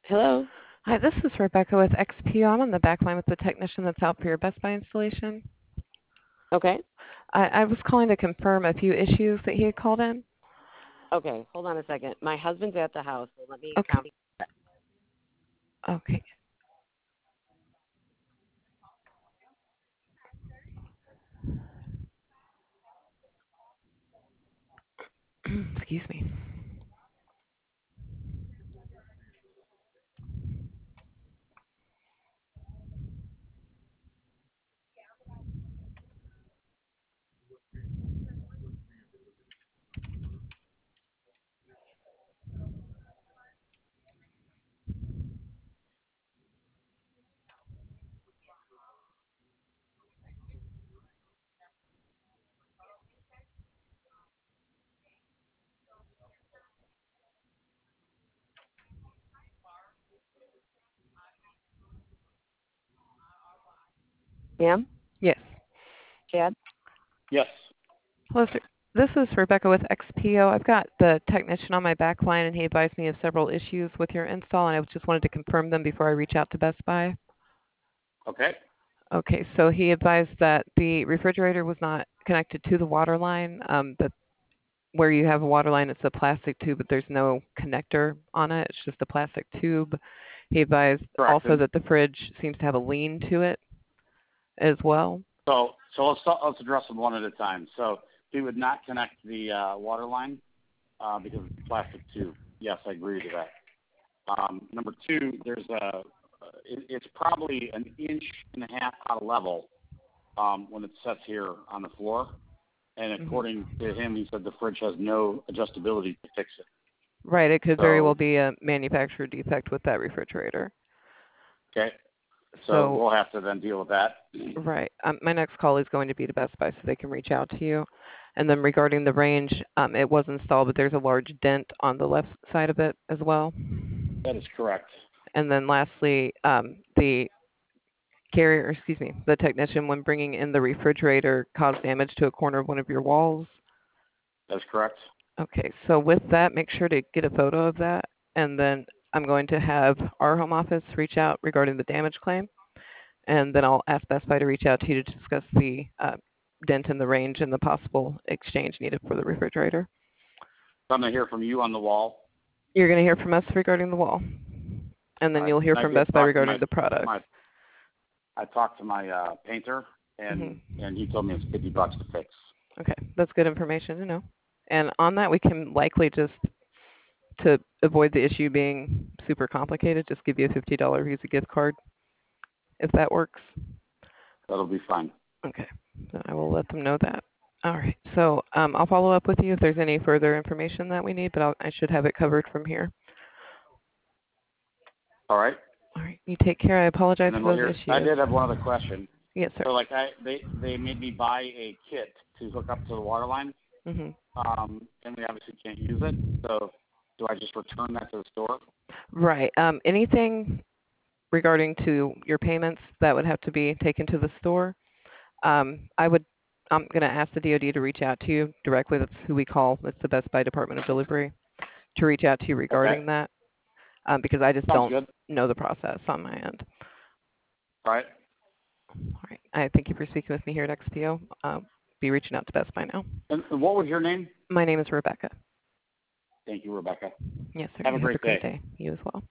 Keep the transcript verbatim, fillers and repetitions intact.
Hello? Hi, this is Rebecca with X P O. I'm on the back line with the technician that's out for your Best Buy installation. Okay. I, I was calling to confirm a few issues that he had called in. Okay. Hold on a second. My husband's at the house, so let me Okay. count. Okay. Excuse me. Pam? Yes. Chad? Yes. Hello, sir. This is Rebecca with X P O. I've got the technician on my back line, and he advised me of several issues with your install, and I just wanted to confirm them before I reach out to Best Buy. Okay. Okay, so he advised that the refrigerator was not connected to the water line, um, that where you have a water line, it's a plastic tube, but there's no connector on it. It's just a plastic tube. He advised Correct. also And that the fridge seems to have a lean to it as well. so, so let's start, let's address them one at a time. So he would not connect the uh, water line uh, because it's a plastic tube. Yes, I agree with that. Um, number two, there's a, it, it's probably an inch and a half out of level um, when it sets here on the floor. And according Mm-hmm. to him, he said the fridge has no adjustability to fix it. Right, it could very well So, be a manufacturer defect with that refrigerator. okay. So So, we'll have to then deal with that. right, um, my next call is going to be to Best Buy so they can reach out to you. And then regarding the range, um, it was installed, but there's a large dent on the left side of it as well. That is correct. And then lastly, um, the carrier, excuse me, the technician, when bringing in the refrigerator, caused damage to a corner of one of your walls. That's correct. Okay, so with that, make sure to get a photo of that, and then I'm going to have our home office reach out regarding the damage claim, and then I'll ask Best Buy to reach out to you to discuss the uh, dent in the range and the possible exchange needed for the refrigerator. So I'm going to hear from you on the wall. You're going to hear from us regarding the wall, and then All right. you'll hear And I from did Best Buy talk to regarding my, the product. my I talked to my uh, painter, and Mm-hmm. and he told me it's fifty bucks to fix. Okay, that's good information to know. And on that, we can likely just, to avoid the issue being super complicated, just give you a fifty dollar Visa gift card, if that works. That'll be fine. Okay, so I will let them know that. All right, so um, I'll follow up with you if there's any further information that we need, but I'll, I should have it covered from here. All right. All right, you take care. I apologize And then for we'll those hear. I issues. did have one other question. Yes, sir. So like I they they made me buy a kit to hook up to the water line, hmm um, and we obviously can't use it. So do I just return that to the store? Right. Um, anything regarding to your payments that would have to be taken to the store, um, I would. I'm going to ask the D O D to reach out to you directly. That's who we call. It's the Best Buy Department of Delivery to reach out to you Okay. regarding that, um, because I just Sounds don't good. know the process on my end. All right. All right. I thank you for speaking with me here at X P O. I'll be reaching out to Best Buy now. And and what was your name? My name is Rebecca. Thank you, Rebecca. Yes, sir. Have a You have a great great day. day. You as well.